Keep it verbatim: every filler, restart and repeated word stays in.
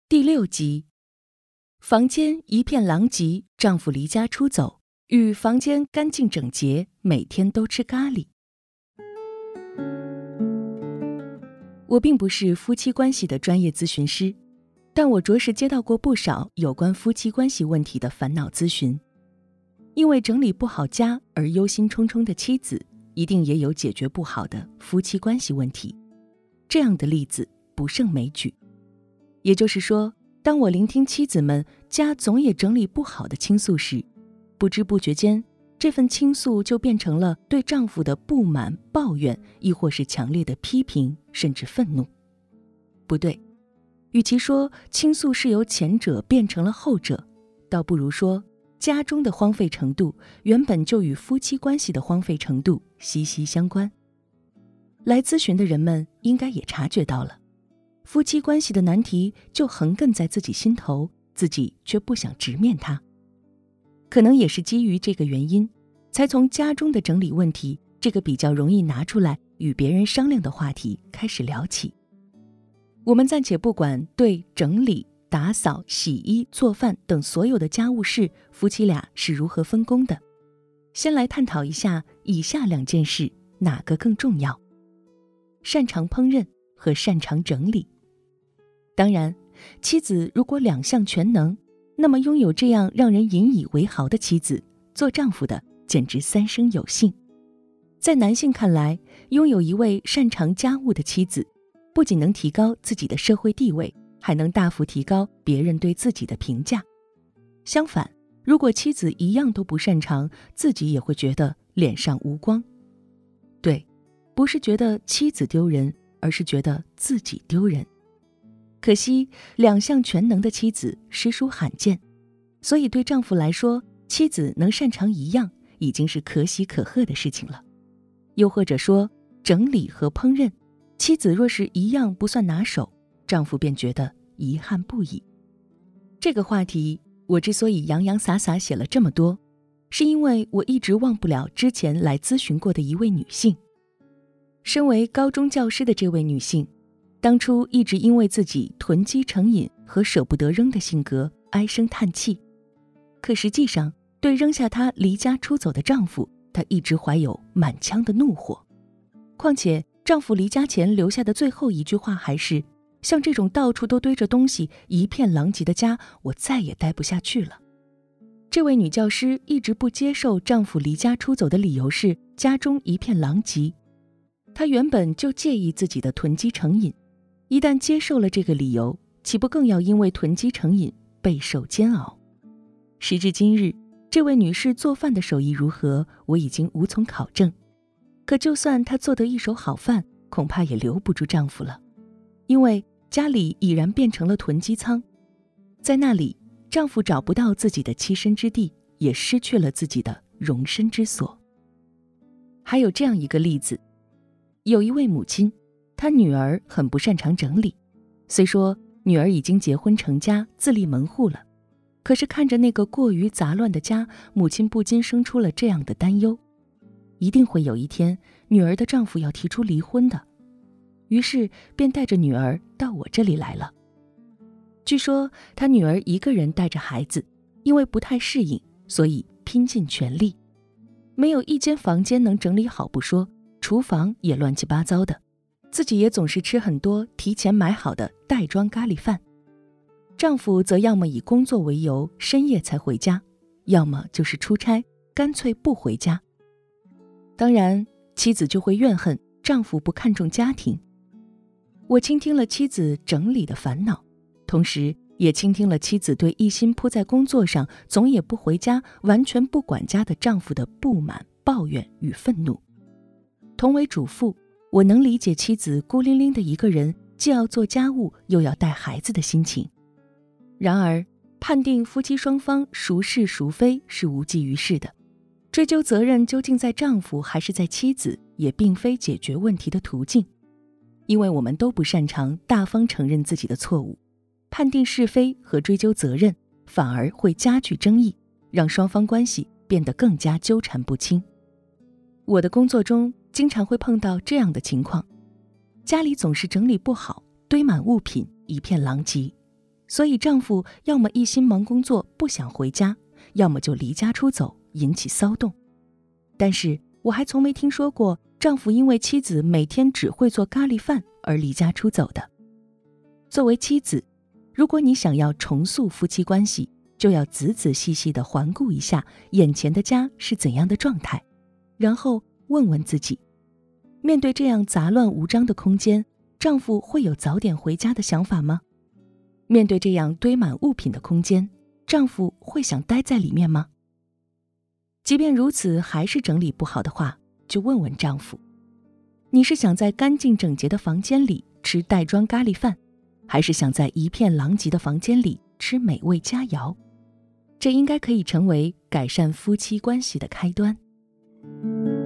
第六集，房间一片狼藉，丈夫离家出走，与房间干净整洁，每天都吃咖喱。我并不是夫妻关系的专业咨询师，但我着实接到过不少有关夫妻关系问题的烦恼咨询。因为整理不好家而忧心忡忡的妻子，一定也有解决不好的夫妻关系问题。这样的例子不胜枚举。也就是说，当我聆听妻子们家总也整理不好的倾诉时，不知不觉间，这份倾诉就变成了对丈夫的不满、抱怨，亦或是强烈的批评，甚至愤怒。不对，与其说倾诉是由前者变成了后者，倒不如说家中的荒废程度原本就与夫妻关系的荒废程度息息相关。来咨询的人们应该也察觉到了，夫妻关系的难题就横亘在自己心头，自己却不想直面它。可能也是基于这个原因，才从家中的整理问题这个比较容易拿出来与别人商量的话题开始聊起。我们暂且不管对整理、打扫、洗衣、做饭等所有的家务事夫妻俩是如何分工的，先来探讨一下以下两件事哪个更重要：擅长烹饪和擅长整理。当然，妻子如果两项全能，那么拥有这样让人引以为豪的妻子，做丈夫的简直三生有幸。在男性看来，拥有一位擅长家务的妻子，不仅能提高自己的社会地位，还能大幅提高别人对自己的评价。相反，如果妻子一样都不擅长，自己也会觉得脸上无光。对，不是觉得妻子丢人，而是觉得自己丢人。可惜两项全能的妻子实属罕见，所以对丈夫来说，妻子能擅长一样已经是可喜可贺的事情了。又或者说，整理和烹饪，妻子若是一样不算拿手，丈夫便觉得遗憾不已。这个话题我之所以洋洋洒洒写了这么多，是因为我一直忘不了之前来咨询过的一位女性。身为高中教师的这位女性，当初一直因为自己囤积成瘾和舍不得扔的性格唉声叹气，可实际上对扔下她离家出走的丈夫，她一直怀有满腔的怒火。况且丈夫离家前留下的最后一句话还是，像这种到处都堆着东西一片狼藉的家，我再也待不下去了。这位女教师一直不接受丈夫离家出走的理由是家中一片狼藉。她原本就介意自己的囤积成瘾，一旦接受了这个理由，岂不更要因为囤积成瘾备受煎熬？时至今日，这位女士做饭的手艺如何，我已经无从考证。可就算她做得一手好饭，恐怕也留不住丈夫了，因为家里已然变成了囤积仓。在那里，丈夫找不到自己的栖身之地，也失去了自己的容身之所。还有这样一个例子，有一位母亲，她女儿很不擅长整理，虽说女儿已经结婚成家，自立门户了，可是看着那个过于杂乱的家，母亲不禁生出了这样的担忧：一定会有一天，女儿的丈夫要提出离婚的。于是便带着女儿到我这里来了。据说她女儿一个人带着孩子，因为不太适应，所以拼尽全力，没有一间房间能整理好不说，厨房也乱七八糟的，自己也总是吃很多提前买好的袋装咖喱饭。丈夫则要么以工作为由深夜才回家，要么就是出差，干脆不回家。当然，妻子就会怨恨丈夫不看重家庭。我倾听了妻子整理的烦恼，同时也倾听了妻子对一心扑在工作上，总也不回家，完全不管家的丈夫的不满、抱怨与愤怒。同为主妇，我能理解妻子孤零零的一个人，既要做家务又要带孩子的心情。然而，判定夫妻双方孰是孰非是无济于事的，追究责任究竟在丈夫还是在妻子，也并非解决问题的途径。因为我们都不擅长大方承认自己的错误，判定是非和追究责任反而会加剧争议，让双方关系变得更加纠缠不清。我的工作中经常会碰到这样的情况，家里总是整理不好，堆满物品，一片狼藉。 所以丈夫要么一心忙工作不想回家，要么就离家出走，引起骚动。但是我还从没听说过丈夫因为妻子每天只会做咖喱饭而离家出走的。作为妻子，如果你想要重塑夫妻关系，就要仔仔细细地环顾一下眼前的家是怎样的状态，然后问问自己，面对这样杂乱无章的空间，丈夫会有早点回家的想法吗？面对这样堆满物品的空间，丈夫会想待在里面吗？即便如此还是整理不好的话，就问问丈夫，你是想在干净整洁的房间里吃袋装咖喱饭，还是想在一片狼藉的房间里吃美味佳肴？这应该可以成为改善夫妻关系的开端。